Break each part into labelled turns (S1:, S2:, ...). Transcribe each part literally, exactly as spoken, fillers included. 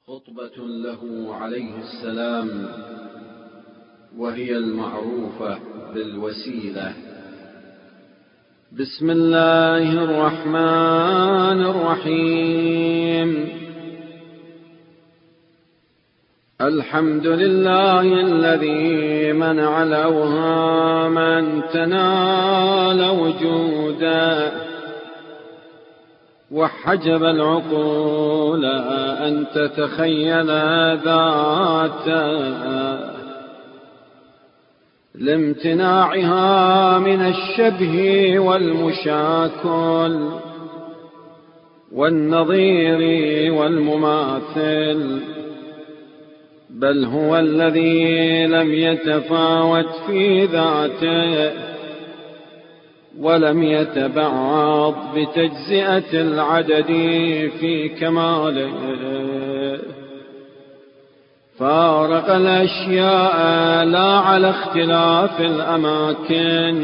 S1: خطبة له عليه السلام، وهي المعروفة بالوسيلة. بسم الله الرحمن الرحيم. الحمد لله الذي منع الأوهام أن تنال وجودا، وحجب العقول أن تتخيل ذاتا، لامتناعها من الشبه والمشاكل والنظير والمماثل، بل هو الذي لم يتفاوت في ذاته ولم يتبعض بتجزئة العدد في كماله، فارق الأشياء لا على اختلاف الأماكن،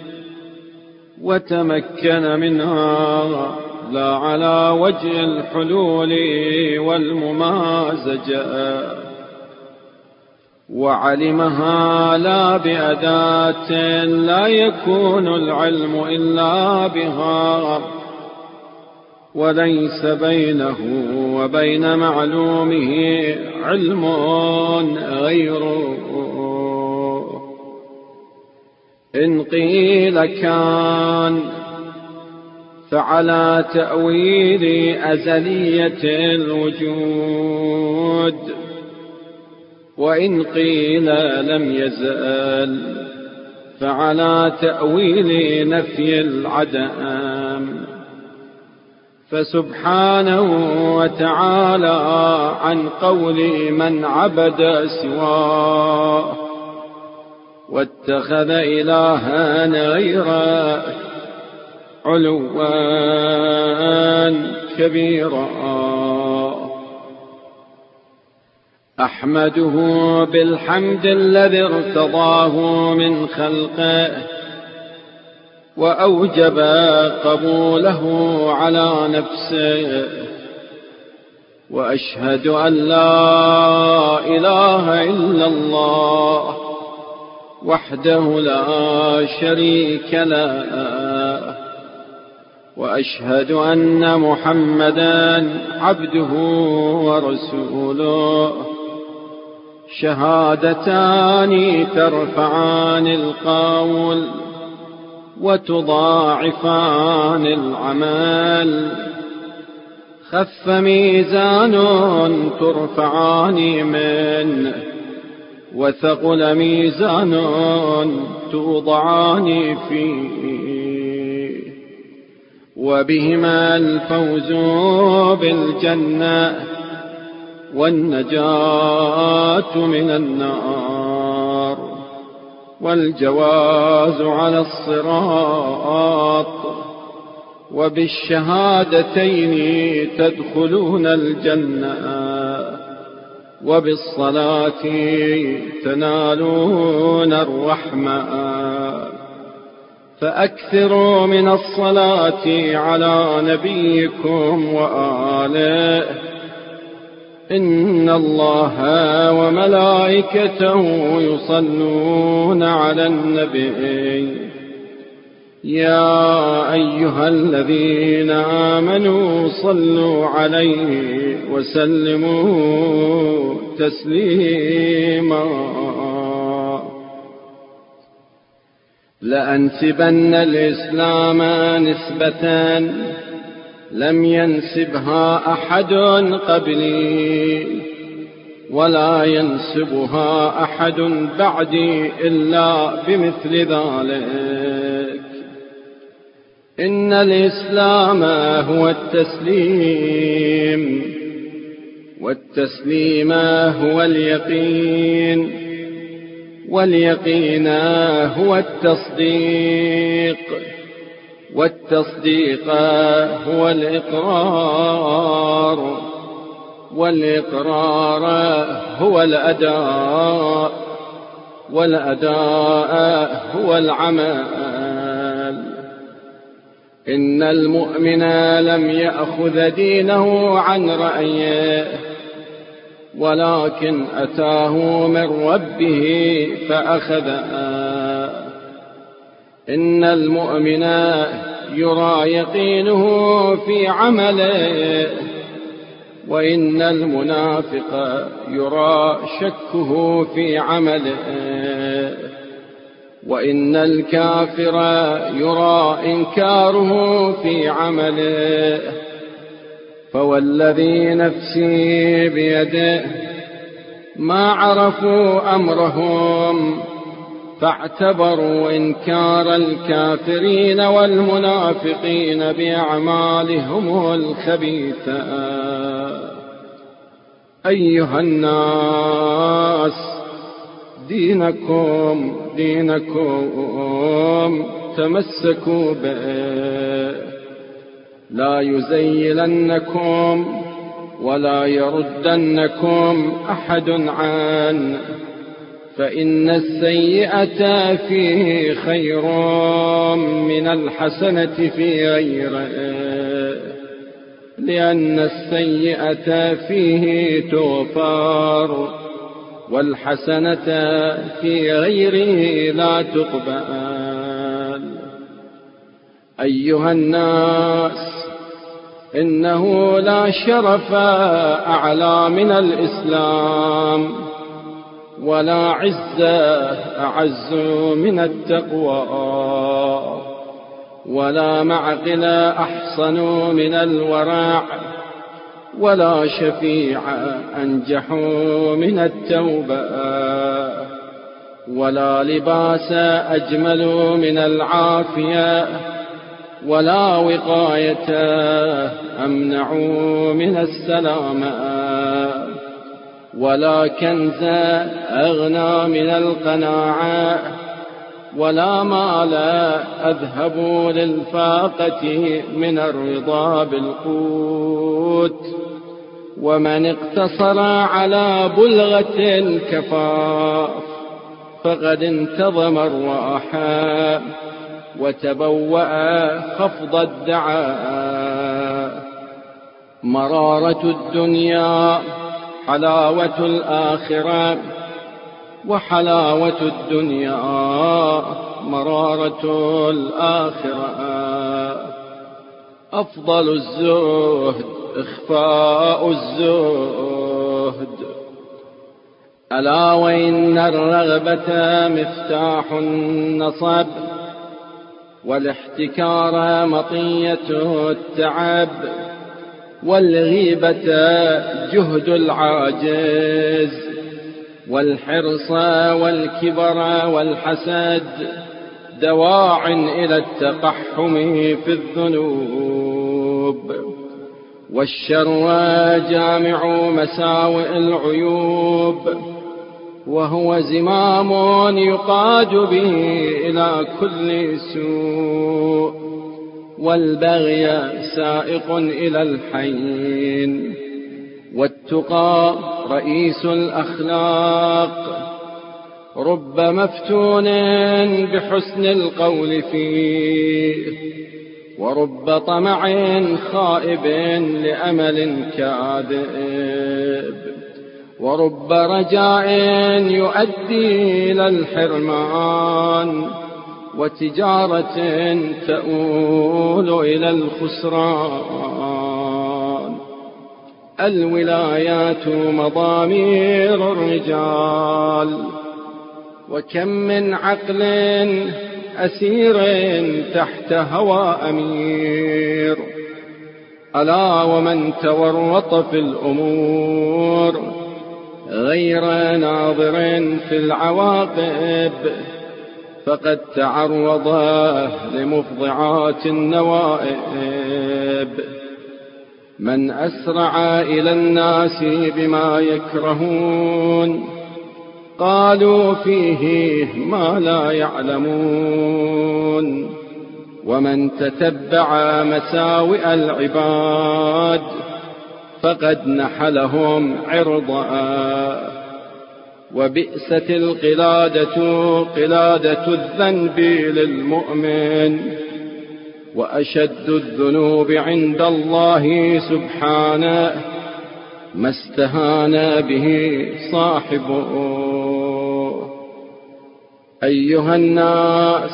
S1: وتمكن منها لا على وجه الحلول والممازجة، وعلمها لا بأداة لا يكون العلم إلا بها، وليس بينه وبين معلومه علم غيره. إن قيل كان فعلى تأويل أزلية الوجود، وإن قيل لم يزل فعلى تأويل نفي العدم. فسبحانه وتعالى عن قول من عبد سواه واتخذ إلها غيره علوا كبيرا. أحمده بالحمد الذي ارتضاه من خلقه وأوجب قبوله على نفسه، وأشهد أن لا إله إلا الله وحده لا شريك له، وأشهد أن محمدا عبده ورسوله، شهادتان ترفعان القول وتضاعفان العمل، خف ميزان ترفعان منه، وثقل ميزان توضعان فيه، وبهما الفوز بالجنة والنجاة من النار والجواز على الصراط. وبالشهادتين تدخلون الجنة، وبالصلاة تنالون الرحمة. فأكثروا من الصلاة على نبيكم وآله، إن الله وملائكته يصلون على النبي. يا أيها الذين آمنوا صلوا عليه وسلموا تسليما. لأنسبن الإسلام نسبة لم ينسبها أحد قبلي، ولا ينسبها أحد بعدي إلا بمثل ذلك. إن الإسلام هو التسليم، والتسليم هو اليقين، واليقين هو التصديق، والتصديق هو الإقرار، والإقرار هو الأداء، والأداء هو العمل. إن المؤمن لم يأخذ دينه عن رأيه، ولكن أتاه من ربه فأخذه. إن المؤمن يرى يقينه في عمله، وإن المنافق يرى شكه في عمله، وإن الكافر يرى إنكاره في عمله. فوالذي نفسي بيده ما عرفوا أمرهم فاعتبروا إنكار الكافرين والمنافقين بأعمالهم الخبيثة. أيها الناس، دينكم دينكم تمسكوا به، لا يزيلنكم ولا يردنكم أحد عنه، فإن السيئة فيه خير من الحسنة في غيره، لأن السيئة فيه تغفر والحسنة في غيره لا تقبل. أيها الناس، إنه لا شرف أعلى من الإسلام، ولا عزة أعز من التقوى، ولا معقل أحصن من الورع، ولا شفيع أنجح من التوبة، ولا لباس أجمل من العافية، ولا وقاية أمنع من السلامة، ولا كنز أغنى من القناعة، ولا مال أذهب للفاقة من الرضا بالقوت. ومن اقتصر على بلغة الكفاف فقد انتظم الراحة وتبوأ خفض الدعاء. مرارة الدنيا حلاوة الآخرة، وحلاوة الدنيا مرارة الآخرة. أفضل الزهد إخفاء الزهد. ألا وإن الرغبة مفتاح النصب، والاحتكار مطية التعب، والغيبة جهد العاجز، والحرص والكبر والحسد دواع إلى التقحم في الذنوب. والشر جامع مساوئ العيوب، وهو زمام يقاد به إلى كل سوء. والبغي سائق إلى الحين، والتقى رئيس الأخلاق. رب مفتون بحسن القول فيه، ورب طمع خائب لأمل كاذب، ورب رجاء يؤدي إلى الحرمان، وتجارة تؤول إلى الخسران. الولايات مضامير الرجال، وكم من عقل أسير تحت هوى أمير. ألا ومن تورط في الأمور غير ناظر في العواقب فقد تعرض لمفضعات النوائب. من أسرع إلى الناس بما يكرهون قالوا فيه ما لا يعلمون. ومن تتبع مساوئ العباد فقد نحلهم عرضا. وبئست القلادة قلادة الذنب للمؤمن، وأشد الذنوب عند الله سبحانه ما استهان به صاحبه. أيها الناس،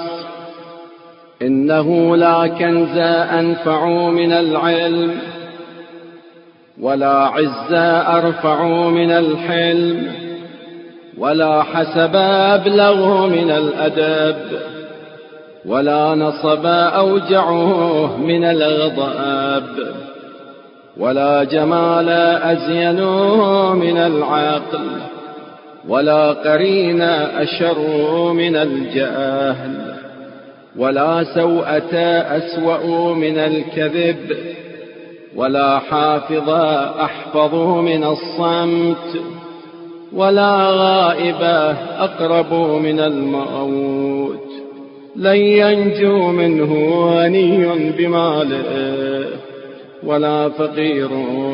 S1: إنه لا كنز أنفع من العلم، ولا عز أرفع من الحلم، ولا حسب أبلغ من الأدب، ولا نصب أوجعه من الغضب، ولا جمال أزين من العقل، ولا قرين أشر من الجهل، ولا سوءة أسوأ من الكذب، ولا حافظ أحفظ من الصمت، ولا غائب أقرب من الموت. لن ينجو منه غني بماله، ولا فقير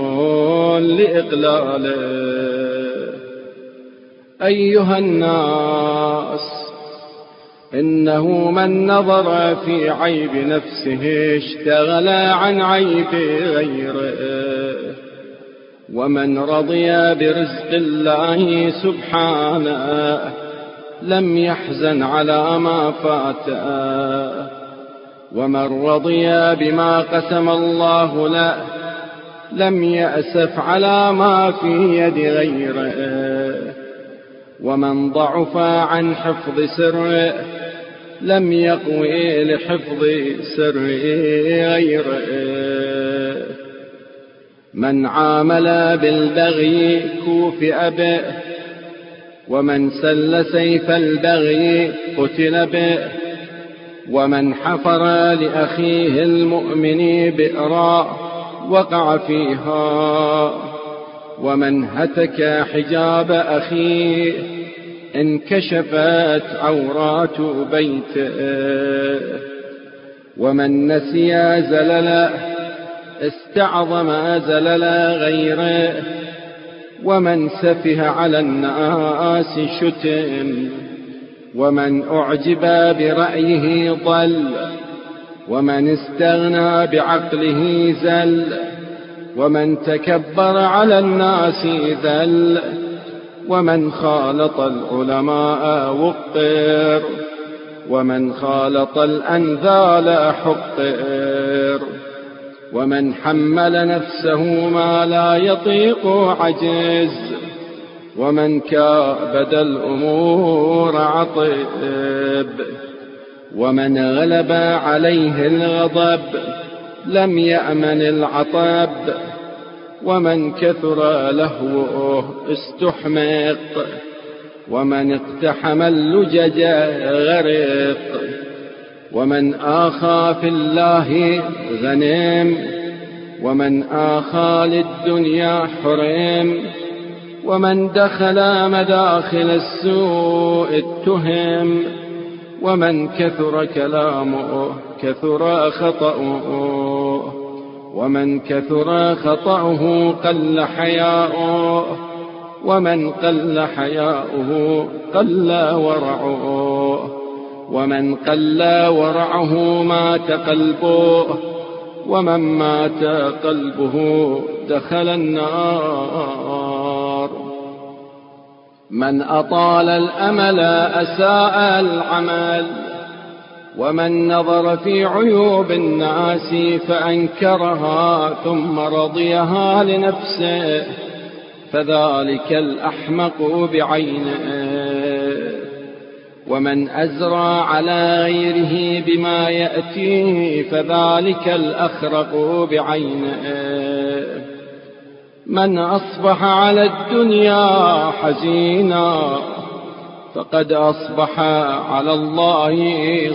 S1: لإقلاله. أيها الناس، إنه من نظر في عيب نفسه اشتغل عن عيب غيره، ومن رضي برزق الله سبحانه لم يحزن على ما فاته، ومن رضي بما قسم الله له لم يأسف على ما في يد غيره، ومن ضعف عن حفظ سره لم يقوي لحفظ سر غيره. من عامل بالبغي كوفئ به، ومن سل سيف البغي قتل به، ومن حفر لأخيه المؤمن بئرا وقع فيها، ومن هتك حجاب أخيه انكشفت عورات بيته، ومن نسي زلل استعظم زلل غيره، ومن سفه على الناس شتم، ومن أعجب برأيه ضل، ومن استغنى بعقله زل، ومن تكبر على الناس ذل، ومن خالط العلماء وقر، ومن خالط الأنذال حقر، ومن حمل نفسه ما لا يطيق عجز، ومن كابد الأمور عطب، ومن غلب عليه الغضب لم يأمن العطب، ومن كثر لهوه استحمق، ومن اقتحم اللجج غرق، ومن آخى في الله غنم، ومن آخى للدنيا حرم، ومن دخل مداخل السوء اتهم، ومن كثر كلامه كثر خطأه، ومن كثر خطأه قل حياؤه، ومن قل حياؤه قل ورعه، ومن قل ورعه مات قلبه، ومن مات قلبه دخل النار. من أطال الأمل أساء العمل، ومن نظر في عيوب الناس فأنكرها ثم رضيها لنفسه فذلك الأحمق بعينه. ومن أزرى على غيره بما يأتيه فذلك الأخرق بعينه. من أصبح على الدنيا حزينا فقد أصبح على الله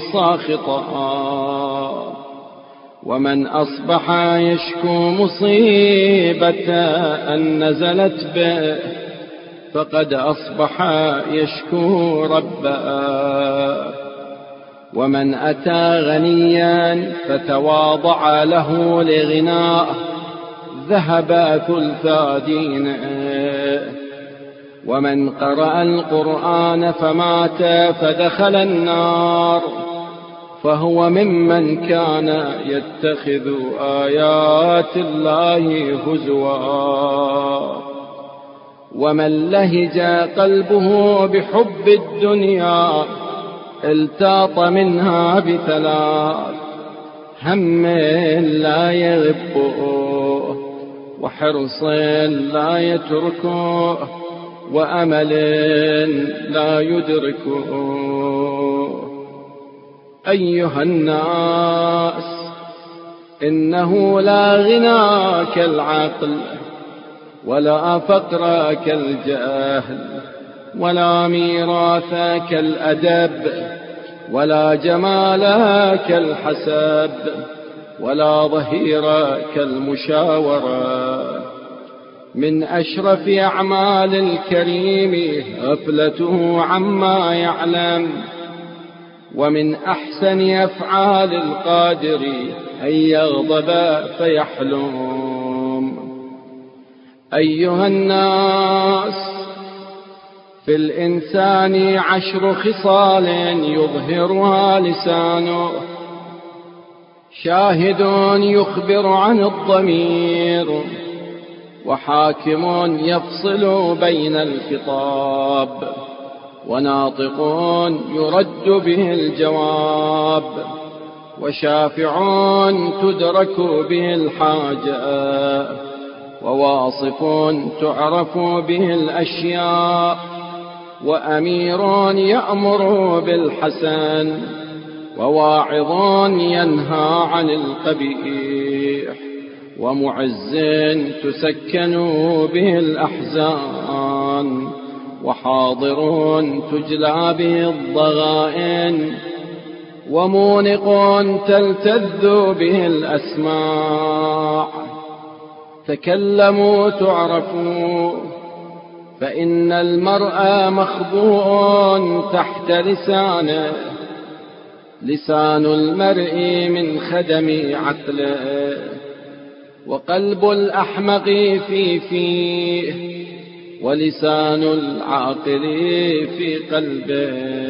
S1: ساخطا، ومن أصبح يشكو مصيبة أن نزلت به فقد أصبح يشكو ربه. ومن أتى غنيا فتواضع له لغناه ذهب ثلثا دينه. ومن قرأ القرآن فمات فدخل النار فهو ممن كان يتخذ آيات الله هزوا. ومن لهج قلبه بحب الدنيا التاط منها بثلاث: هم لا يغبه، وحرص لا يتركه، وأمل لا يدركه. أيها الناس، إنه لا غنى كالعقل، ولا فقر كالجهل، ولا ميراث كالأدب، ولا جمال كالحسب، ولا ظهير كالمشاورة. من أشرف أعمال الكريم غفلته عما يعلم، ومن أحسن أفعال القادر أن يغضب فيحلم. أيها الناس، في الإنسان عشر خصال يظهرها لسانه: شاهد يخبر عن الضمير، وحاكم يفصل بين الخطاب، وناطق يرد به الجواب، وشافع تدرك به الحاجة، وواصف تعرف به الأشياء، وأمير يأمر بالحسن، وواعظ ينهى عن القبيح، ومعز تسكن به الأحزان، وحاضر تجلى به الضغائن، ومونق تلتذ به الأسماع. تكلموا تعرفوا، فإن المرء مخبوء تحت لسانه. لسان المرء من خدم عقله، وقلب الأحمق في فيه، ولسان العاقل في قلبه.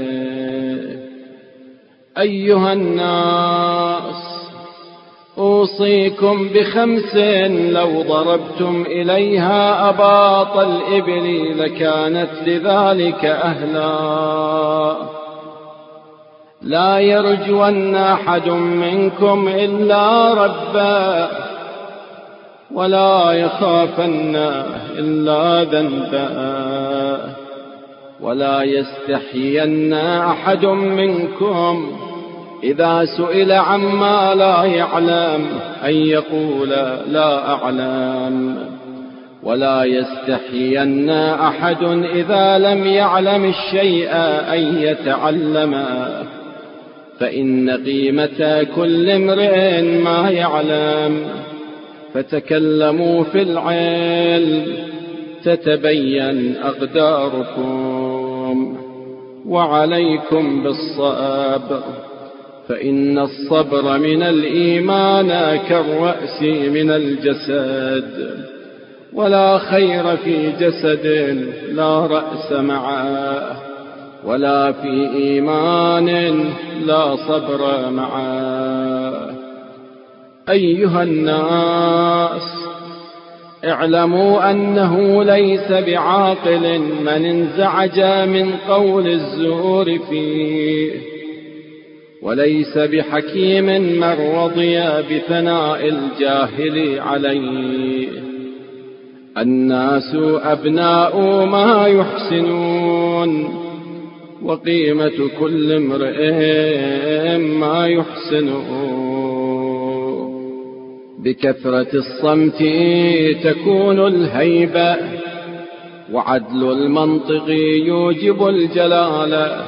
S1: أيها الناس، أوصيكم بخمس لو ضربتم إليها أباط الإبل لكانت لذلك أهلا. لا يرجون أحد منكم إلا ربا، ولا يخافن إلا ذنبا، ولا يستحين أحد منكم إذا سئل عما لا يعلم أن يقول لا أعلم، ولا يستحين أحد إذا لم يعلم الشيء أن يتعلم، فإن قيمة كل امرئ ما يعلم. فتكلموا في العلم تتبين أقداركم، وعليكم بالصبر، فإن الصبر من الإيمان كالرأس من الجسد، ولا خير في جسد لا رأس معه، ولا في إيمان لا صبر معه. أيها الناس، اعلموا أنه ليس بعاقل من انزعج من قول الزور فيه، وليس بحكيم من رضي بثناء الجاهل عليه. الناس أبناء ما يحسنون، وقيمة كل امرئ ما يحسنه. بكثرة الصمت تكون الهيبة، وعدل المنطق يوجب الجلالة،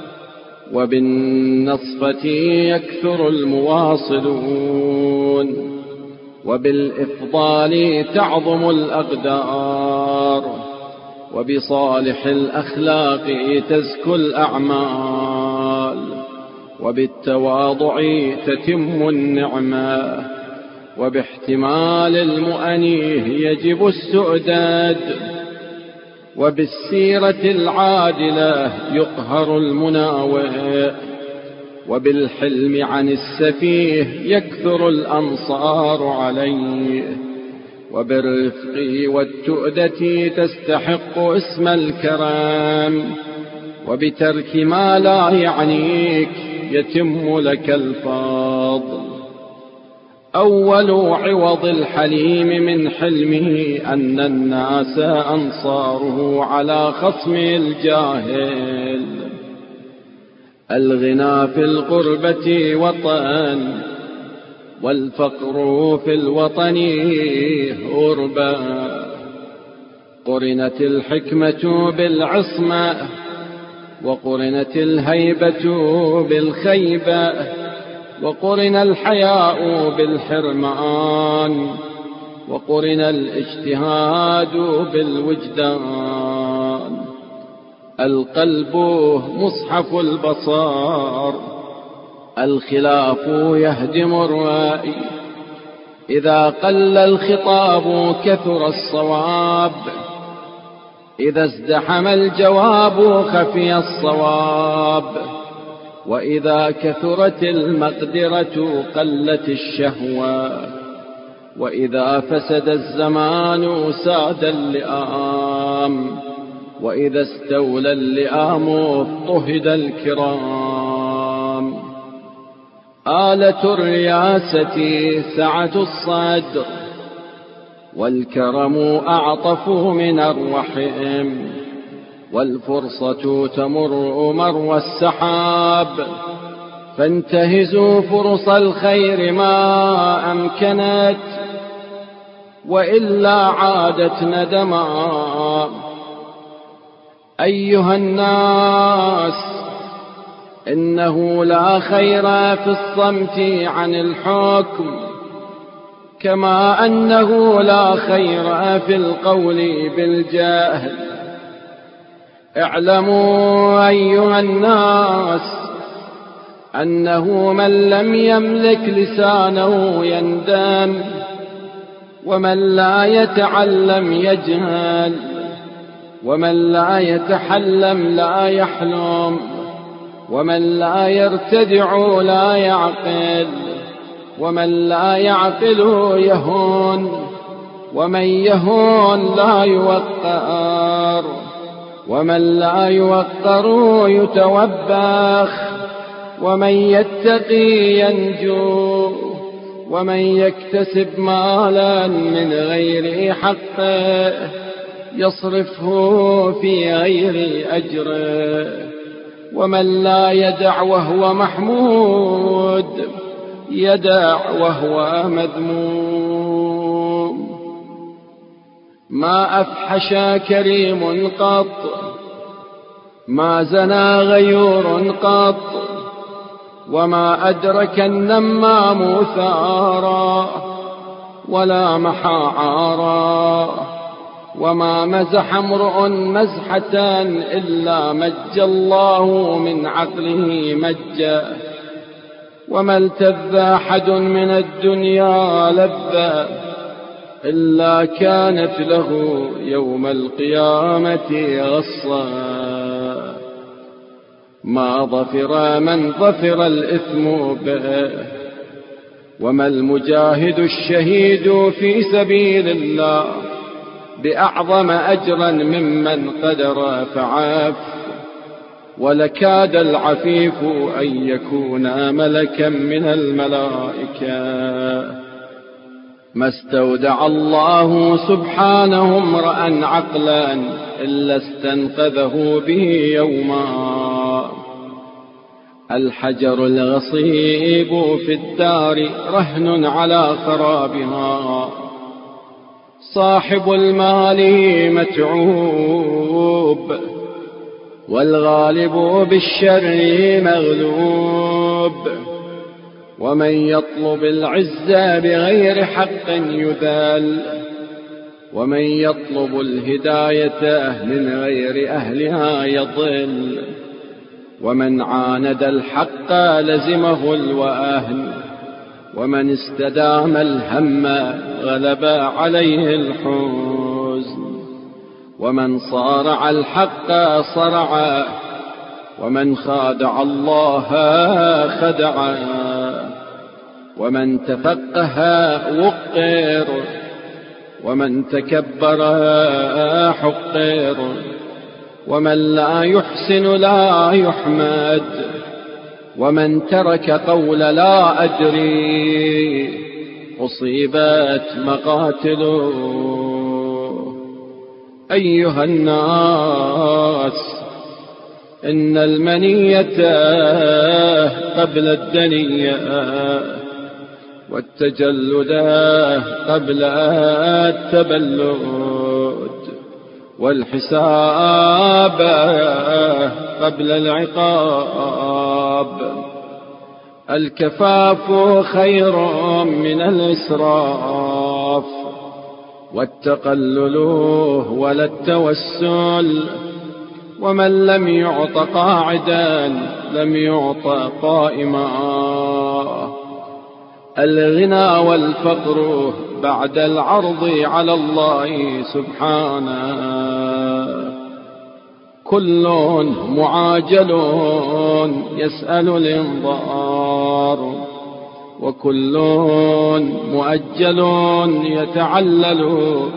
S1: وبالنصفة يكثر المواصلون، وبالإفضال تعظم الأقدار، وبصالح الأخلاق تزكو الأعمال، وبالتواضع تتم النعمة، وباحتمال المؤنيه يجب السؤدد، وبالسيرة العادلة يقهر المناوئ، وبالحلم عن السفيه يكثر الأنصار عليه، وبالرفق والتؤدة تستحق اسم الكرام، وبترك ما لا يعنيك يتم لك الفضل. أول عوض الحليم من حلمه أن الناس أنصاره على خصم الجاهل. الغنى في القربة وطن، والفقر في الوطن غربة. قرنت الحكمة بالعصمة، وقرنت الهيبة بالخيبة، وقرن الحياء بالحرمان، وقرن الاجتهاد بالوجدان. القلب مصحف البصار، الخلاف يهدم الرأي. إذا قل الخطاب كثر الصواب، إذا ازدحم الجواب خفي الصواب. وإذا كثرت المقدرة قلت الشهوة، وإذا فسد الزمان ساد اللئام، وإذا استولى اللئام اضطهد الكرام. آلة الرياسة سعة الصدر، والكرم أعطف من الرحم، والفرصة تمر مر السحاب. فانتهزوا فرص الخير ما أمكنت، وإلا عادت ندما. أيها الناس، إنه لا خير في الصمت عن الحكم، كما أنه لا خير في القول بالجهل. اعلموا أيها الناس أنه من لم يملك لسانه يندم، ومن لا يتعلم يجهل، ومن لا يتحلم لا يحلم، ومن لا يرتدع لا يعقل، ومن لا يعقل يهون، ومن يهون لا يوقر، ومن لا يوقر يتوبخ، ومن يتقي ينجو، ومن يكتسب مالا من غير حقه يصرفه في غير أجره، ومن لا يدع وهو محمود يدع وهو مذموم. ما أفحش كريم قط، ما زنى غيور قط، وما أدرك النمام ثارا، ولا محى عارا، وما مزح امرؤ مزحة إلا مج الله من عقله مجا، وما التذ أحد من الدنيا لذة إلا كانت له يوم القيامة غصا. ما ظفر من ظفر الإثم به، وما المجاهد الشهيد في سبيل الله بأعظم أجرا ممن قدر فعاف. ولكاد العفيف أن يكون ملكا من الملائكة. ما استودع الله سبحانه امرأ عقلا إلا استنقذه به يوما. الحجر الغصيب في الدار رهن على خرابها، صاحب المال متعوب، والغالب بالشر مغلوب. ومن يطلب العزة بغير حق يذل، ومن يطلب الهداية من غير أهلها يضل. ومن عاند الحق لزمه الوهن، ومن استدام الهم غلب عليه الحزن. ومن صارع الحق صرع، ومن خادع الله خدع، ومن تفقه وقر، ومن تكبر حقر، ومن لا يحسن لا يحمد، ومن ترك قول لا أدري أصيبت مقاتله. أيها الناس، إن المنية قبل الدنية، والتجلد قبل التبلد، والحساب قبل العقاب. الكفاف خير من الإسراف، والتقلل ولا التوسل. ومن لم يعط قاعدا لم يعط قائما. الغنى والفقر بعد العرض على الله سبحانه. كل معاجل يسأل الإنظار، وكل مؤجل يتعلل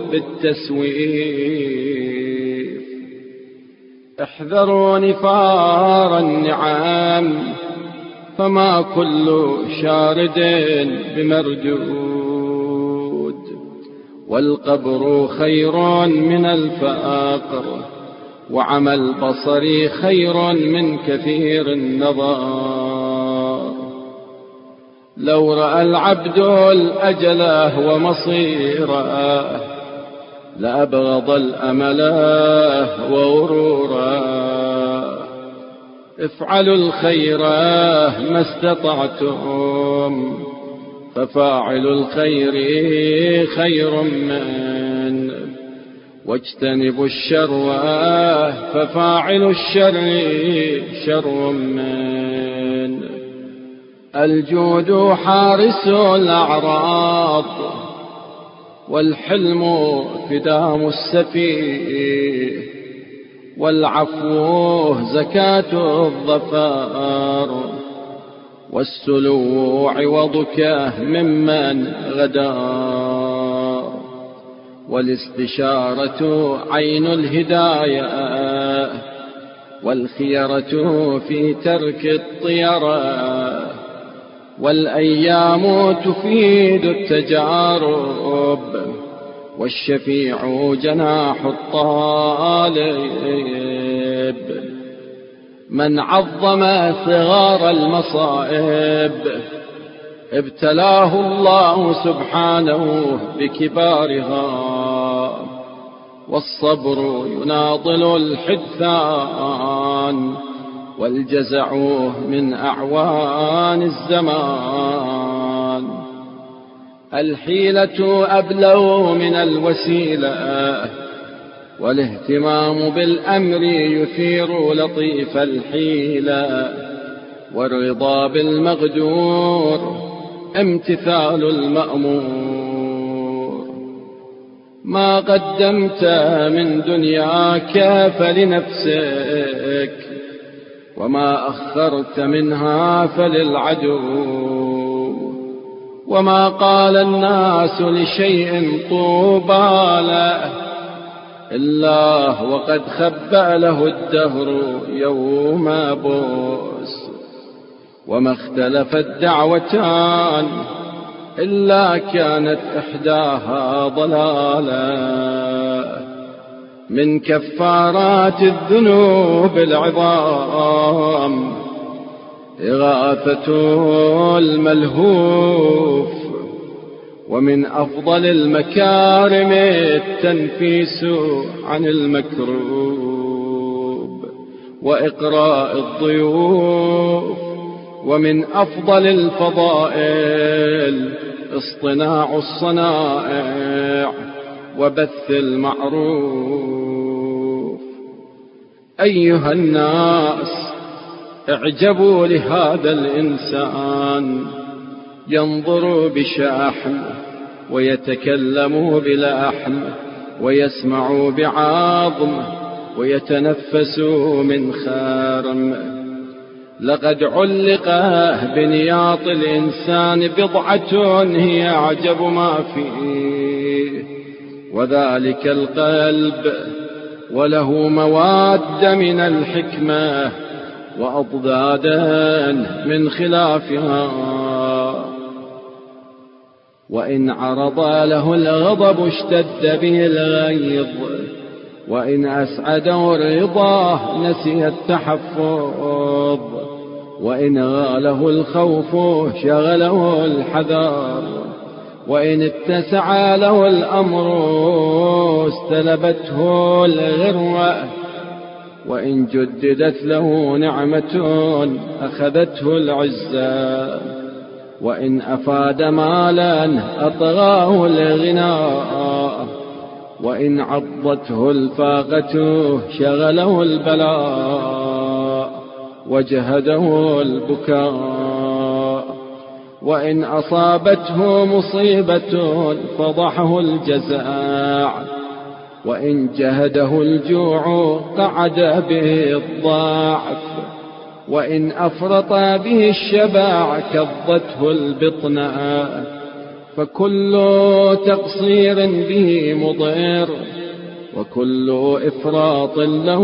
S1: بالتسويف. احذروا نفار النعام، فما كل شارد بمردود. والقبر خير من الفقر، وعمى البصر خير من كثير النظر. لو رأى العبد الأجل ومصيره، لأبغض الأمل وغرورا. افعلوا الخير ما استطعتم، ففاعل الخير خير من. واجتنبوا الشر ففاعل الشر شر من. الجود حارس الأعراض، والحلم فدام السفيه. والعفو زكاة الظفار، والسلو عوضك ممن غدار. والاستشارة عين الهداية، والخيرة في ترك الطيرة. والأيام تفيد التجارب، والشفيع جناح الطالب. من عظم صغار المصائب، ابتلاه الله سبحانه بكبارها. والصبر يناضل الحدثان، والجزع من أعوان الزمان. الحيلة أبلغ من الوسيلة، والاهتمام بالأمر يثير لطيف الحيلة. والرضا بالمقدور امتثال المأمور. ما قدمت من دنياك فلنفسك، وما أخرت منها فللعدو. وما قال الناس لشيء طوبى له، إلا وقد خبأ له الدهر يوم بؤس. وما اختلفت دعوتان، إلا كانت إحداها ضلالا. من كفارات الذنوب العظام إغاثة الملهوف. ومن أفضل المكارم التنفيس عن المكروب، وإقراء الضيوف. ومن أفضل الفضائل اصطناع الصنائع، وبث المعروف. أيها الناس، اعجبوا لهذا الإنسان، ينظر بشحم، ويتكلم بلحم، ويسمع بعظم، ويتنفس من خارم. لقد علق بنياط الإنسان بضعة هي أعجب ما فيه، وذلك القلب، وله مواد من الحكمة وأضدادا من خلافها. وإن عرض له الغضب اشتد به الغيظ، وإن أسعده الرضا نسي التحفظ، وإن غاله الخوف شغله الحذر، وإن اتسع له الأمر استلبته الغروة، وإن جددت له نعمة أخذته العزة، وإن أفاد مالا أطغاه الغناء، وإن عضته الفاقة شغله البلاء وجهده البكاء، وإن أصابته مصيبة فضحه الجزاع، وإن جهده الجوع قعد به الضعف، وإن أفرط به الشبع كضته البطناء، فكل تقصير به مضر، وكل إفراط له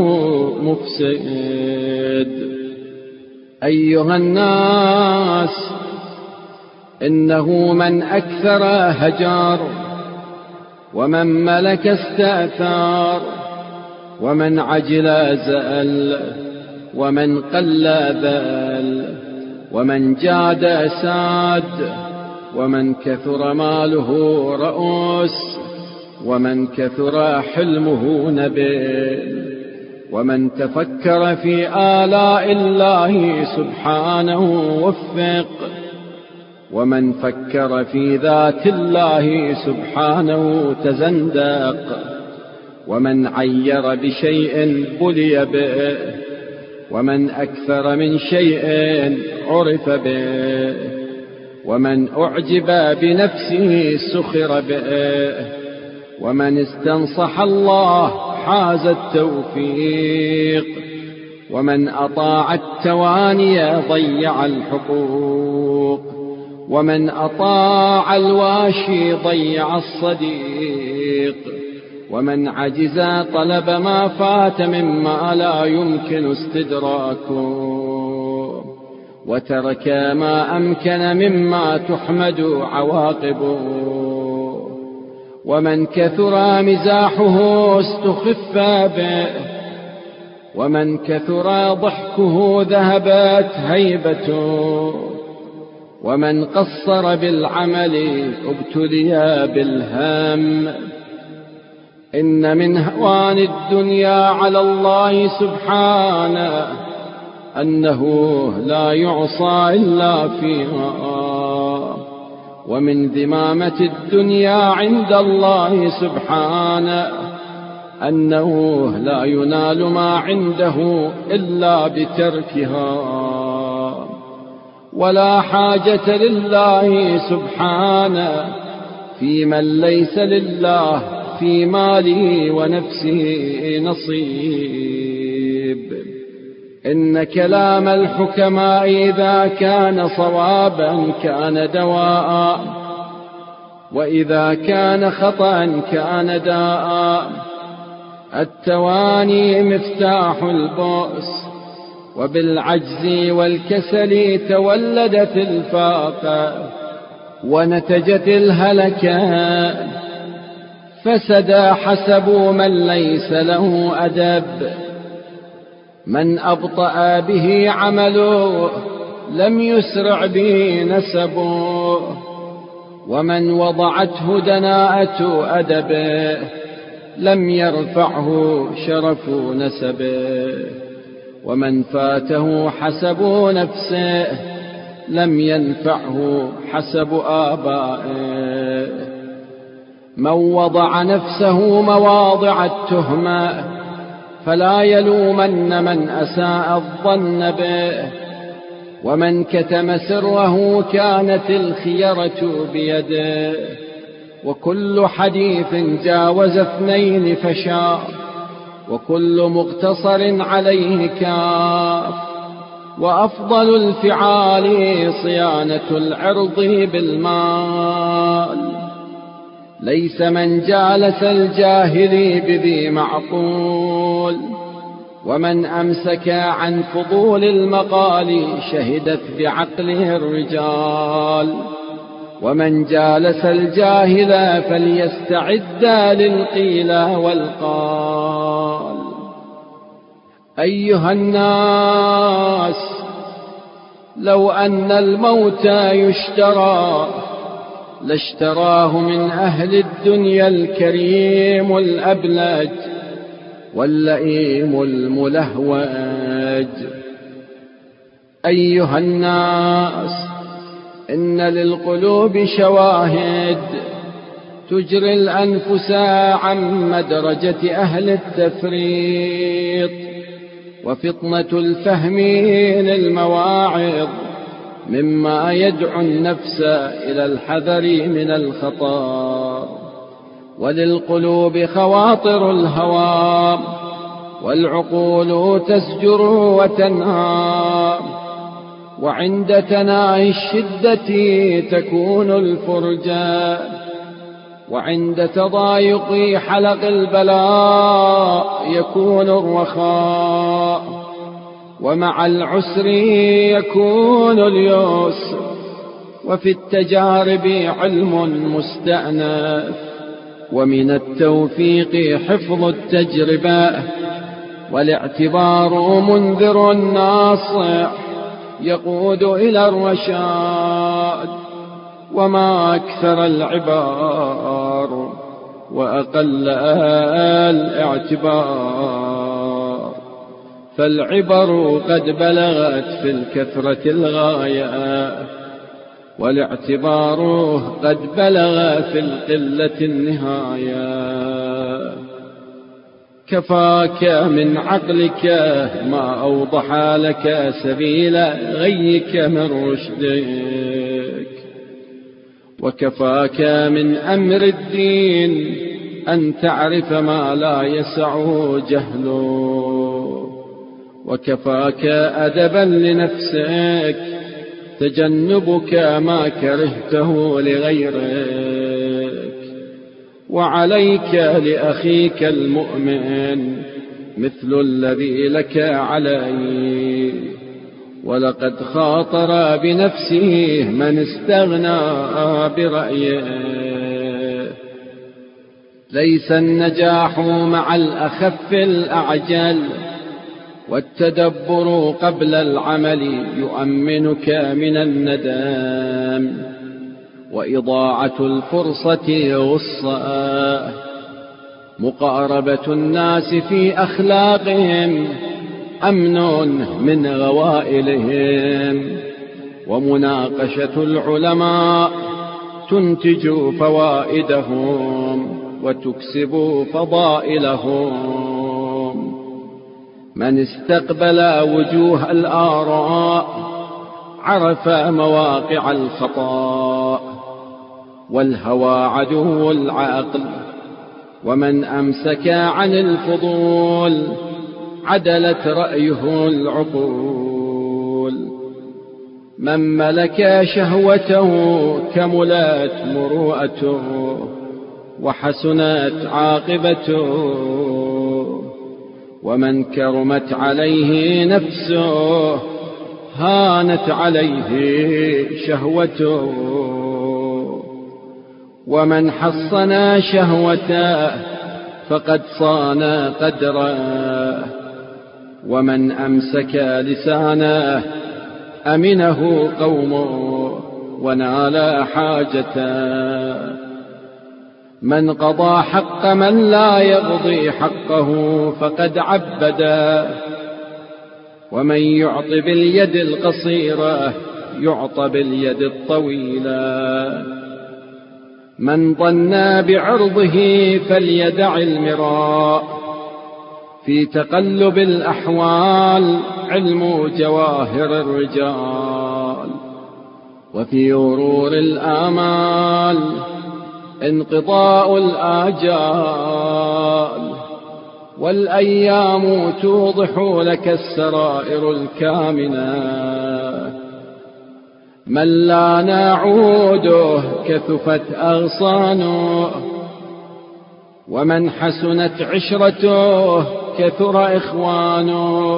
S1: مفسد. أيها الناس، إنه من أكثر هجار، ومن ملك استأثار، ومن عجل زأل، ومن قل ذل، ومن جاد ساد، ومن كثر ماله رؤوس، ومن كثر حلمه نبيل، ومن تفكر في آلاء الله سبحانه وفق، ومن فكر في ذات الله سبحانه تزندق، ومن عير بشيء بلي به، ومن أكثر من شيء عرف به، ومن أعجب بنفسه سخر به، ومن استنصح الله حاز التوفيق، ومن أطاع التواني ضيع الحقوق، ومن أطاع الواشي ضيع الصديق، ومن عجز طلب ما فات مما لا يمكن استدراكه، وترك ما أمكن مما تحمد عواقبه، ومن كثر مزاحه استخف به، ومن كثر ضحكه ذهبت هيبته، ومن قصر بالعمل ابتلي بالهم. إن من هوان الدنيا على الله سبحانه أنه لا يعصى إلا فيها، ومن ذمامة الدنيا عند الله سبحانه أنه لا ينال ما عنده إلا بتركها، ولا حاجة لله سبحانه في من ليس لله في ماله ونفسه نصيب. إن كلام الحكماء إذا كان صوابا كان دواء، وإذا كان خطأ كان داء. التواني مفتاح البؤس، وبالعجز والكسل تولدت الفاقة ونتجت الهلكة. فسد حسب من ليس له أدب، من أبطأ به عمله لم يسرع به نسبه، ومن وضعته دناءة أدبه لم يرفعه شرف نسبه، ومن فاته حسب نفسه لم ينفعه حسب آبائه. من وضع نفسه مواضع التهمة فلا يلومن من أساء الظن به، ومن كتم سره كانت الخيرة بيده. وكل حديث جاوز اثنين فشاء، وكل مقتصر عليه كاف. وأفضل الفعال صيانة العرض بالمال، ليس من جالس الجاهل بذي معقول. ومن أمسك عن فضول المقال شهدت بعقله الرجال. ومن جالس الجاهل فليستعد للقيل والقال. أيها الناس، لو أن الموت يشترى لاشتراه من أهل الدنيا الكريم الأبلج واللئيم الملهوج. أيها الناس، إن للقلوب شواهد تجري الأنفس عن مدرجة أهل التفريط، وفطنة الفهم للمواعظ مما يدعو النفس إلى الحذر من الخطر. وللقلوب خواطر الهوى، والعقول تزجر وتنهى. وعند تناهي الشدة تكون الفرجة، وعند تضايق حلق البلاء يكون الرخاء. ومع العسر يكون اليسر، وفي التجارب علم مستأنف. ومن التوفيق حفظ التجربة، والاعتبار منذر ناصح يقود إلى الرشاد. وما أكثر العبار وأقل الاعتبار، فالعبر قد بلغت في الكثرة الغاية، والاعتبار قد بلغ في القلة النهاية. كفاك من عقلك ما أوضح لك سبيل غيك من رشدك، وكفاك من أمر الدين أن تعرف ما لا يسع جهله، وكفاك أدبا لنفسك تجنبك ما كرهته لغيرك. وعليك لأخيك المؤمن مثل الذي لك عليه، ولقد خاطر بنفسه من استغنى برأيه. ليس النجاح مع الأخف الأعجل، والتدبر قبل العمل يؤمنك من الندم. وإضاعة الفرصة غصة، مقاربة الناس في أخلاقهم أمن من غوائلهم. ومناقشة العلماء تنتج فوائدهم وتكسب فضائلهم. من استقبل وجوه الآراء عرف مواقع الخطأ، والهوى عدو العقل. ومن أمسك عن الفضول عدلت رأيه العقول. من ملك شهوته كملت مروءته، وحسنت عاقبته. ومن كرمت عليه نفسه هانت عليه شهوته. ومن حصن شهوته فقد صان قدره. ومن أمسك لسانه أمنه قومه ونال حاجته. من قضى حق من لا يقضي حقه فقد عبده. ومن يعطي باليد القصيرة يعطى باليد الطويلة. من ظن بعرضه فليدع المراء. في تقلب الأحوال علم جواهر الرجال. وفي غرور الآمال انقضاء الآجال. والأيام توضح لك السرائر الكامنة. من لا نعوده كثفت أغصانه، ومن حسنت عشرته كثر إخوانه،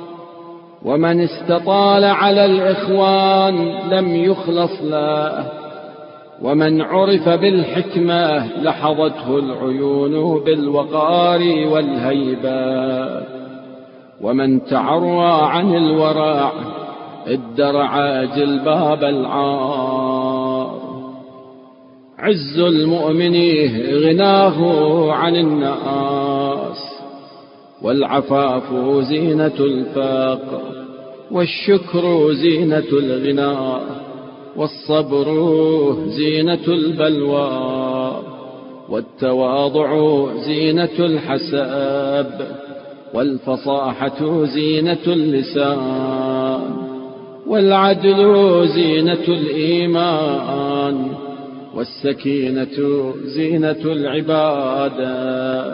S1: ومن استطال على الإخوان لم يخلص له، ومن عرف بالحكمة لحظته العيون بالوقار والهيبة، ومن تعرى عن الورع ادرع جلباب العار. عز المؤمن غناه عن الناس، والعفاف زينة الفقر، والشكر زينة الغنى، والصبر زينة البلوى، والتواضع زينة الحسب، والفصاحة زينة اللسان، والعدل زينة الإيمان، والسكينة زينة العبادة،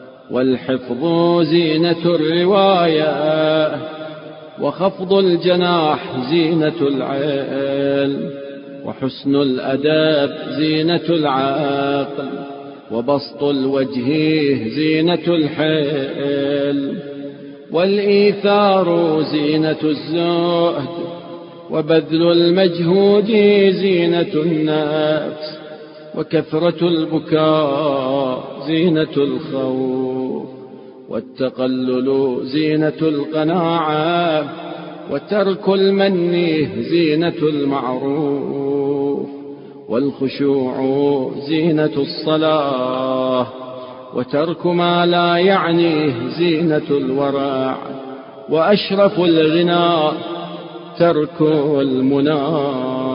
S1: والحفظ زينة الرواية، وخفض الجناح زينة العلم، وحسن الأدب زينة العقل، وبسط الوجه زينة الحلم، والإيثار زينة الزهد، وبذل المجهود زينة النفس، وكثرة البكاء زينة الخوف، والتقلل زينة القناعة، وترك المن زينة المعروف، والخشوع زينة الصلاة، وترك ما لا يعنيه زينة الورع، وأشرف الغنى ترك المنى.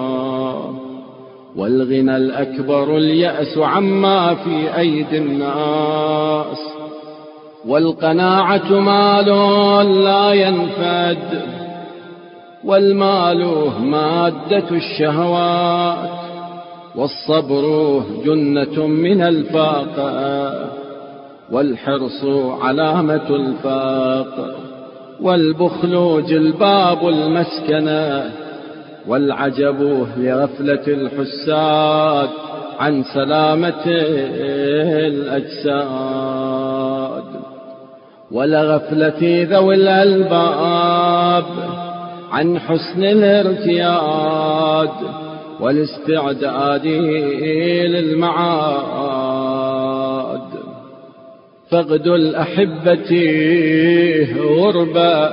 S1: والغنى الأكبر اليأس عما في أيدي الناس، والقناعة مال لا ينفد، والمال مادة الشهوات، والصبر جنة من الفاقة، والحرص علامة الفاقة، والبخل جلباب المسكنة، والعجب لغفلة الحساد عن سلامة الأجساد، ولغفلة ذوي الألباب عن حسن الارتياد، والاستعداد للمعاد. فقد الأحبة غربة،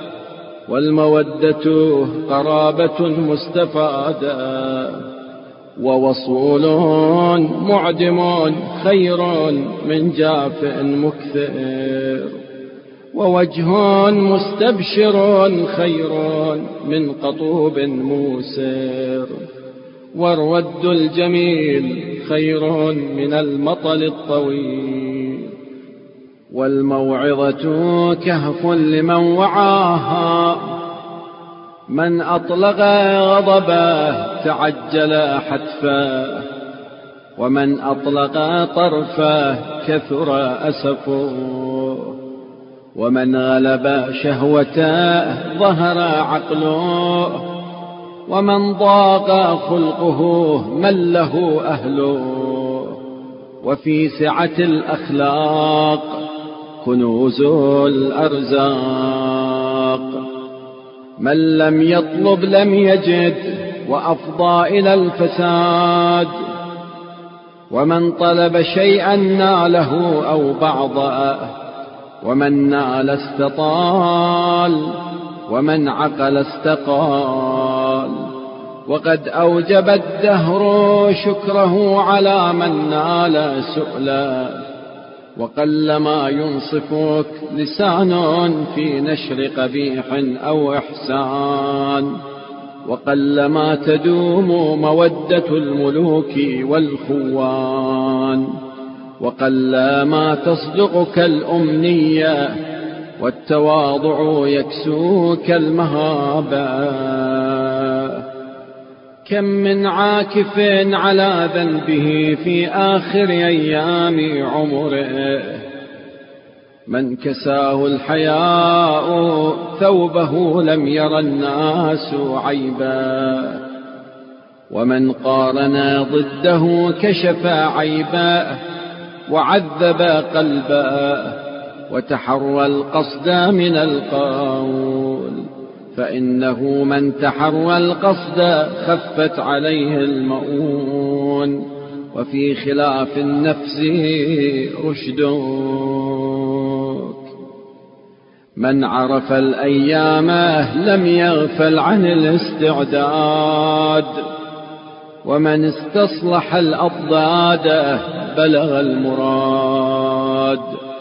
S1: والمودة قرابة مستفادة، ووصول معدم خير من جاف مكثر، ووجه مستبشر خير من قطوب موسر، والرد الجميل خير من المطل الطويل، والموعظة كهف لمن وعاها، من أطلق غضبه تعجل حتفه، ومن أطلق طرفه كثر أسفه، ومن غلب شهوته ظهر عقله، ومن ضاق خلقه من له أهله. وفي سعة الأخلاق كنوز الأرزاق، من لم يطلب لم يجد، وأفضى إلى الفساد، ومن طلب شيئا ناله أو بعضه، ومن نال استطال، ومن عقل استقال. وقد أوجب الدهر شكره على من نال سؤلا، وقلما ينصفك لسان في نشر قبيح أو إحسان، وقلما تدوم مودة الملوك والخوان، وقلما تصدقك الأمنية، والتواضع يكسوك المهابة. كم من عاكف على ذنبه في آخر أيام عمره، من كساه الحياء ثوبه لم ير الناس عيبا، ومن قارن ضده كشف عيبا وعذب قلبا، وتحرى القصد من القول، فإنه من تحرى القصد خفت عليه المؤون، وفي خلاف النفس رشدك. من عرف الأيام لم يغفل عن الاستعداد، ومن استصلح الأضداد بلغ المراد.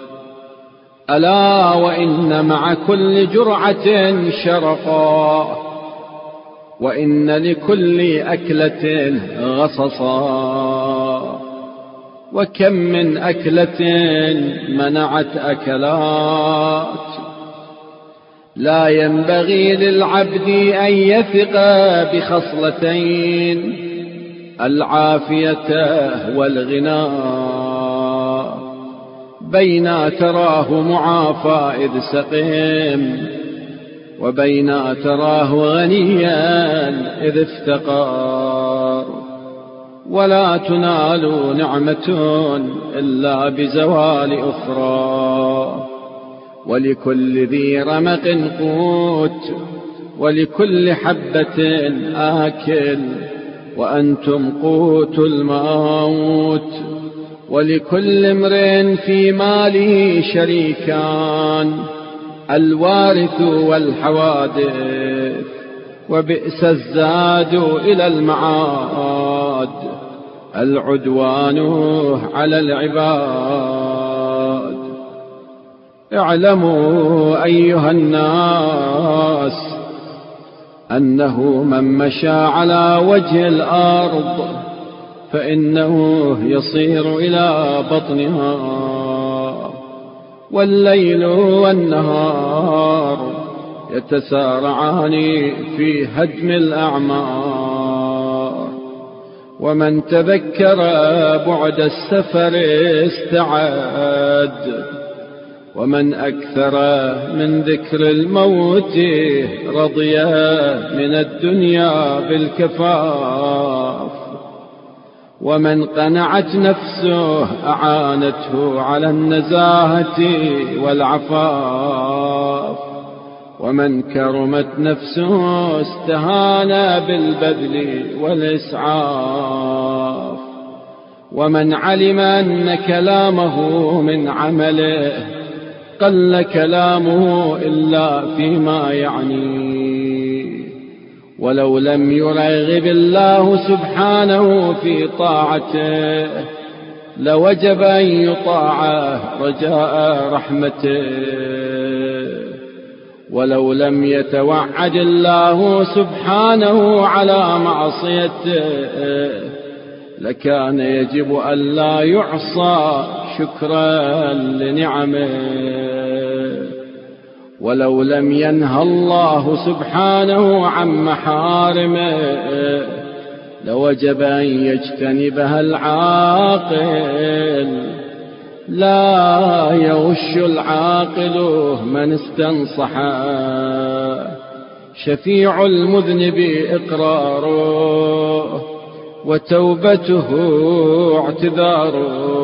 S1: ألا وإن مع كل جرعة شرقا، وإن لكل أكلة غصصا، وكم من أكلة منعت أكلات. لا ينبغي للعبد أن يثق بخصلتين، العافية والغنى، بينا تراه معافى إذ سقيم، وبينا تراه غنيا إذ افتقر. ولا تنال نعمة إلا بزوال أخرى، ولكل ذي رمق قوت، ولكل حبة آكل، وأنتم قوت الموت. ولكل امرئ في ماله شريكان، الوارث والحوادث، وبئس الزاد إلى المعاد، العدوان على العباد. اعلموا أيها الناس أنه من مشى على وجه الأرض فإنه يصير إلى بطنها، والليل والنهار يتسارعان في هدم الأعمار. ومن تذكر بعد السفر استعد، ومن أكثر من ذكر الموت رضي من الدنيا بالكفاف. ومن قنعت نفسه أعانته على النزاهة والعفاف، ومن كرمت نفسه استهان بالبذل والإسعاف. ومن علم أن كلامه من عمله قل كلامه إلا فيما يعنيه، ولو لم يرغب الله سبحانه في طاعته لوجب أن يطاع رجاء رحمته، ولو لم يتوعد الله سبحانه على معصيته لكان يجب أن لا يعصى شكرا لنعمه. ولو لم ينهى الله سبحانه عن محارمه لوجب أن يجتنبها العاقل. لا يغش العاقل من استنصحه، شفيع المذنب إقراره، وتوبته اعتذاره.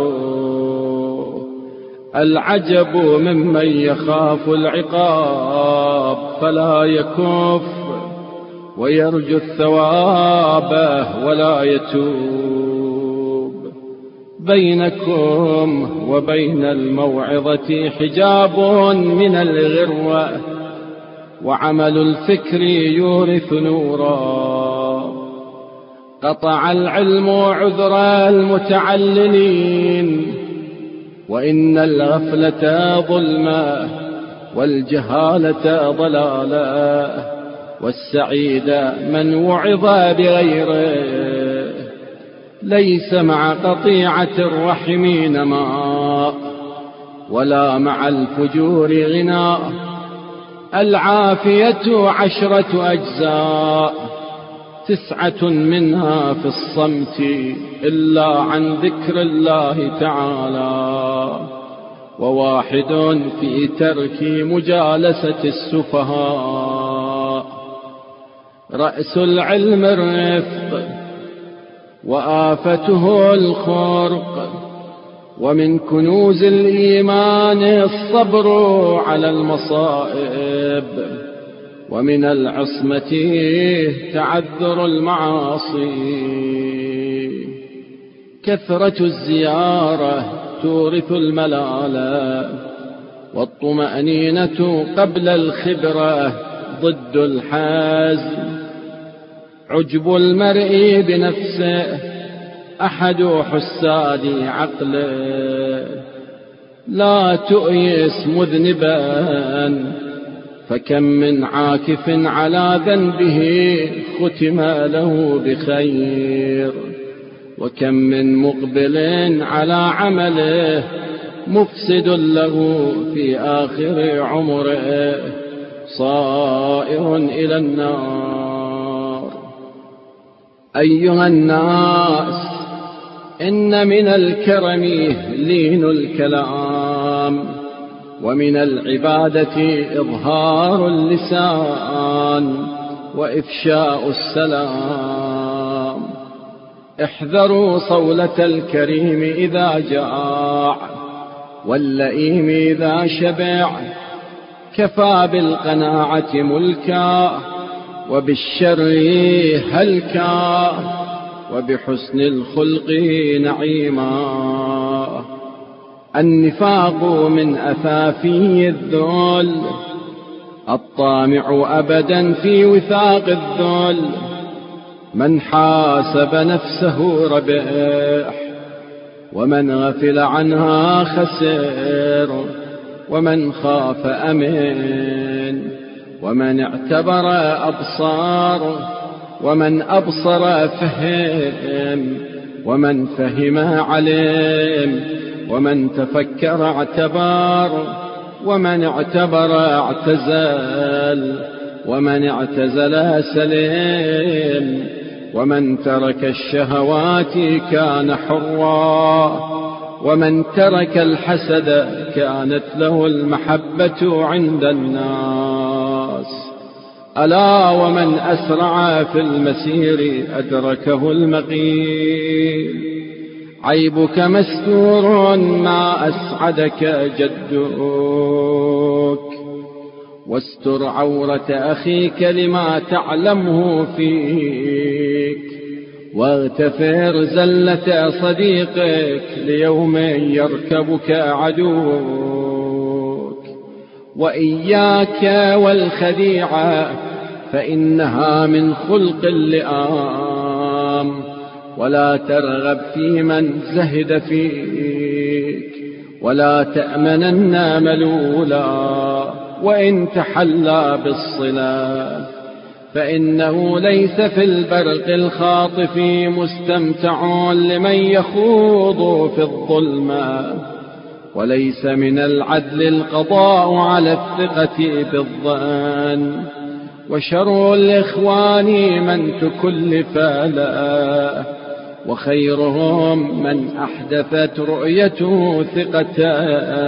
S1: العجب ممن يخاف العقاب فلا يكف، ويرجو الثواب ولا يتوب. بينكم وبين الموعظة حجاب من الغروة، وعمل الفكر يورث نورا. قطع العلم عذر المتعللين، وإن الغفلة ظلمة، والجهالة ضلالة، والسعيد من وعظ بغيره. ليس مع قطيعة الرحم نماء، ولا مع الفجور غناء. العافية عشرة أجزاء، تسعة منها في الصمت إلا عن ذكر الله تعالى، وواحد في ترك مجالسة السفهاء. رأس العلم الرفق وآفته الخرق، ومن كنوز الإيمان الصبر على المصائب، ومن العصمة تعذر المعاصي. كثرة الزيارة تورث الملالة، والطمأنينة قبل الخبرة ضد الحزم. عجب المرء بنفسه أحد حساد عقله، لا تؤيس مذنبا، فكم من عاكف على ذنبه ختم له بخير، وكم من مقبل على عمله مفسد له في آخر عمره صائر إلى النار. أيها الناس، إن من الكرم لين الكلام، ومن العبادة إظهار اللسان وإفشاء السلام. احذروا صولة الكريم إذا جاع، واللئيم إذا شبع. كفى بالقناعة ملكا، وبالشر هلكا، وبحسن الخلق نعيما. النفاق من أثافي الذل، الطامع أبدا في وثاق الذل. من حاسب نفسه ربح، ومن غفل عنها خسر. ومن خاف أمن، ومن اعتبر أبصار. ومن أبصر فهم، ومن فهم علم. ومن تفكر اعتبر، ومن اعتبر اعتزل. ومن اعتزل سلم. ومن ترك الشهوات كان حرا، ومن ترك الحسد كانت له المحبة عند الناس. ألا ومن أسرع في المسير أدركه المقيل. عيبك مستور ما أسعدك جدك، واستر عورة أخيك لما تعلمه فيك. واغتفر زلة صديقك ليوم يركبك عدوك. وإياك والخديعة، فإنها من خلق اللئام. ولا ترغب في من زهد فيك، ولا تأمنن ملولا وإن تحلى بالصلة. فإنه ليس في البرق الخاطف مستمتع لمن يخوض في الظلمة. وليس من العدل القضاء على الثقة بالظن. وشر الإخوان من تكلف له، وخيرهم من أحدثت رؤيته ثقة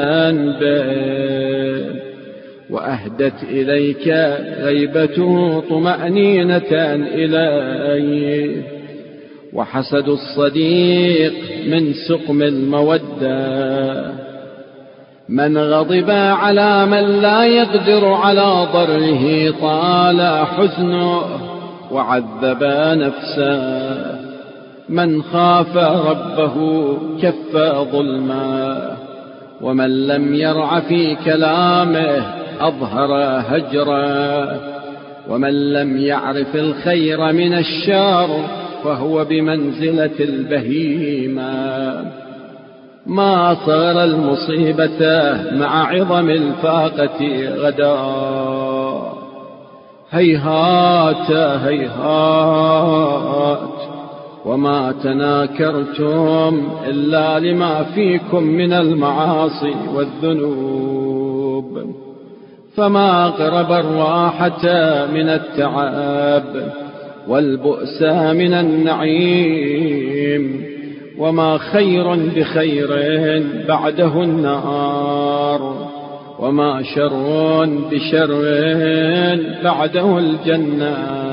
S1: به، وأهدت إليك غيبته طمأنينة إليه. وحسد الصديق من سقم المودة. من غضب على من لا يقدر على ضره طال حزنه وعذب نفسه. من خاف ربه كف ظلما، ومن لم يرع في كلامه أظهر هجرا. ومن لم يعرف الخير من الشر فهو بمنزلة البهيمة. ما صار المصيبة مع عظم الفاقة غدا. هيهات هيهات، وما تناكرتم إلا لما فيكم من المعاصي والذنوب. فما أقرب الراحة من التعب، والبؤس من النعيم. وما خير بخير بعده النار. وما شر بشر بعده الجنة،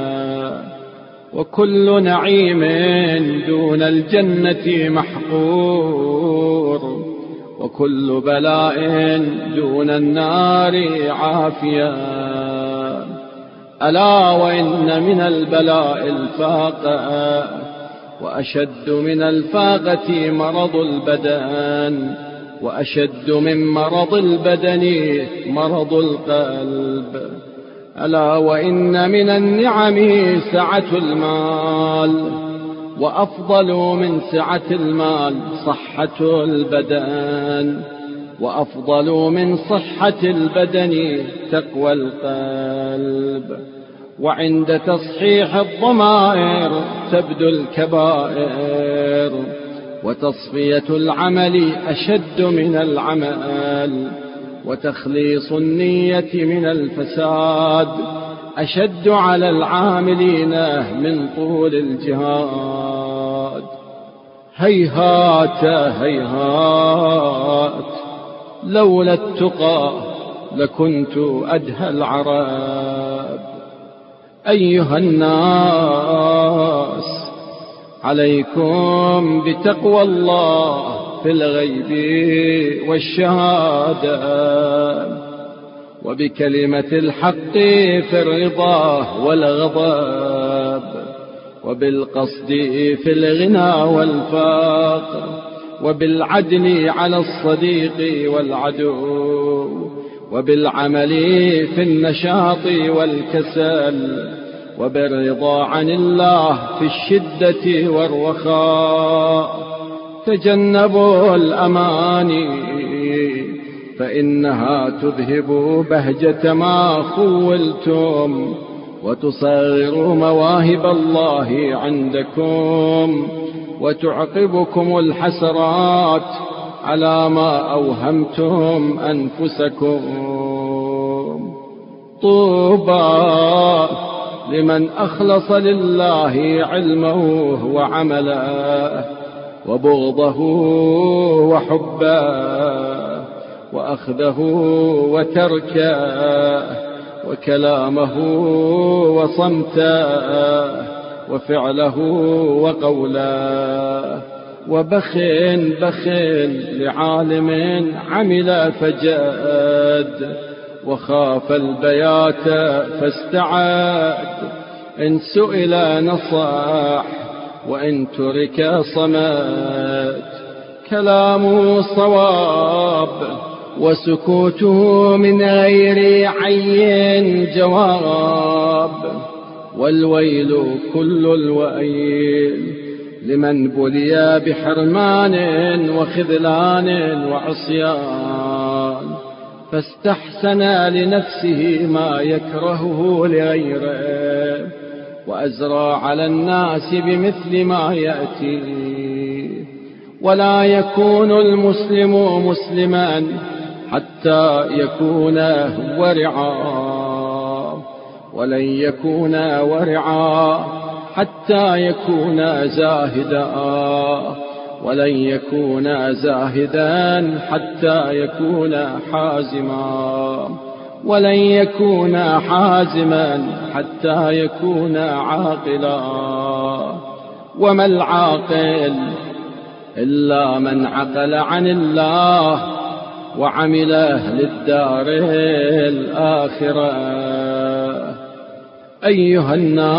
S1: وكل نعيم دون الجنة محقور، وكل بلاء دون النار عافية. ألا وإن من البلاء الفاقة، وأشد من الفاقة مرض البدن، وأشد من مرض البدن مرض القلب. ألا وإن من النعم سعة المال، وأفضل من سعة المال صحة البدن، وأفضل من صحة البدن تقوى القلب. وعند تصحيح الضمائر تبدو الكبائر، وتصفية العمل أشد من العمل، وتخليص النية من الفساد أشد على العاملين من طول الجهاد. هيهات هيهات لولا التقى لكنت أدهى العرب. أيها الناس عليكم بتقوى الله في الغيب والشهادة، وبكلمة الحق في الرضا والغضب، وبالقصد في الغنى والفقر، وبالعدل على الصديق والعدو، وبالعمل في النشاط والكسل، وبالرضا عن الله في الشدة والرخاء. تجنبوا الأماني فإنها تذهب بهجة ما خولتم، وتصغر مواهب الله عندكم، وتعقبكم الحسرات على ما أوهمتم أنفسكم. طوبى لمن أخلص لله علمه وعمله، وبغضه وحبه، وأخذه وتركه، وكلامه وصمته، وفعله وقوله. وبخل بخل لعالم عمل فجاد، وخاف البيات فاستعاد. إن سئل نصح، وإن ترك صمت. كلامه صواب، وسكوته من غير عين جواب. والويل كل الويل لمن بلي بحرمان وخذلان وعصيان، فاستحسن لنفسه ما يكرهه لغيره، وأزرى على الناس بمثل ما يأتي. ولا يكون المسلم مسلما حتى يكون ورعا، ولن يكون ورعا حتى يكون زاهدا، ولن يكون زاهدا حتى يكون حازما، ولن يكون حازما حتى يكون عاقلا. وما العاقل إلا من عقل عن الله وعمل للدار الآخرة. أيها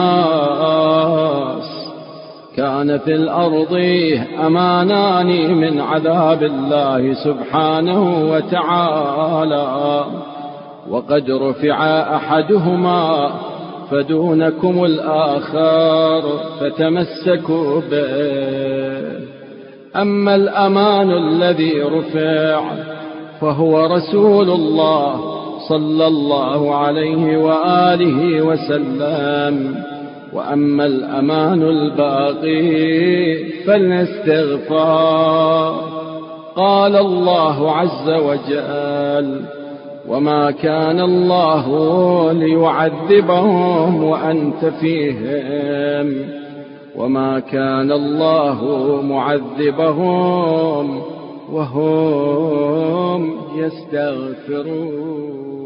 S1: الناس كان في الأرض أمانان من عذاب الله سبحانه وتعالى، وقد رفع أحدهما فدونكم الآخر فتمسكوا به. أما الأمان الذي رفع فهو رسول الله صلى الله عليه وآله وسلم، وأما الأمان الباقي فالاستغفار. قال الله عز وجل: وما كان الله ليعذبهم وأنت فيهم، وما كان الله معذبهم وهم يستغفرون.